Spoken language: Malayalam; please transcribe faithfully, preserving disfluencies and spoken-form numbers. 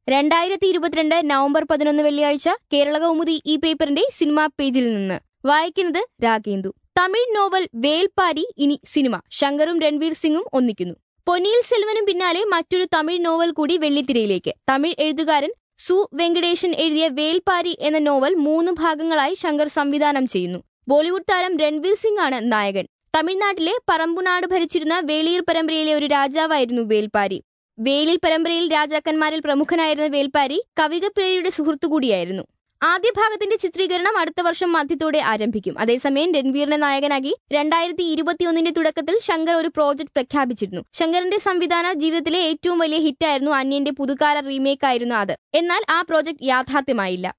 രണ്ടായിരത്തി ഇരുപത്തിരണ്ട് നവംബർ പതിനൊന്ന് വെള്ളിയാഴ്ച കേരള കൗമുദി ഈ പേപ്പറിന്റെ സിനിമാ പേജിൽ നിന്ന് വായിക്കുന്നത് രാഗേന്ദു. തമിഴ് നോവൽ വേൽപ്പാരി ഇനി സിനിമ. ശങ്കറും രൺവീർ സിംഗും ഒന്നിക്കുന്നു. പൊന്നിയിൽ സെൽവനും പിന്നാലെ മറ്റൊരു തമിഴ് നോവൽ കൂടി വെള്ളിത്തിരയിലേക്ക്. തമിഴ് എഴുത്തുകാരൻ സു വെങ്കടേശൻ എഴുതിയ വേൽപ്പാരി എന്ന നോവൽ മൂന്ന് ഭാഗങ്ങളായി ശങ്കർ സംവിധാനം ചെയ്യുന്നു. ബോളിവുഡ് താരം രൺവീർ സിംഗ് ആണ് നായകൻ. തമിഴ്നാട്ടിലെ പറമ്പുനാട് ഭരിച്ചിരുന്ന വേളിയർ പരമ്പരയിലെ ഒരു രാജാവായിരുന്നു വേൽപ്പാരി. വേലിൽ പരമ്പരയിൽ രാജാക്കന്മാരിൽ പ്രമുഖനായിരുന്ന വേൽപ്പാരി കവികപ്രിയയുടെ സുഹൃത്തുകൂടിയായിരുന്നു. ആദ്യ ഭാഗത്തിന്റെ ചിത്രീകരണം അടുത്ത വർഷം മധ്യത്തോടെ ആരംഭിക്കും. അതേസമയം രൺവീറിനെ നായകനാക്കി രണ്ടായിരത്തി ഇരുപത്തിയൊന്നിന്റെ തുടക്കത്തിൽ ശങ്കർ ഒരു പ്രോജക്ട് പ്രഖ്യാപിച്ചിരുന്നു. ശങ്കറിന്റെ സംവിധാന ജീവിതത്തിലെ ഏറ്റവും വലിയ ഹിറ്റായിരുന്നു അന്യന്റെ പുതുകാല റീമേക്ക് ആയിരുന്നു അത്. എന്നാൽ ആ പ്രോജക്ട് യാഥാർത്ഥ്യമായില്ല.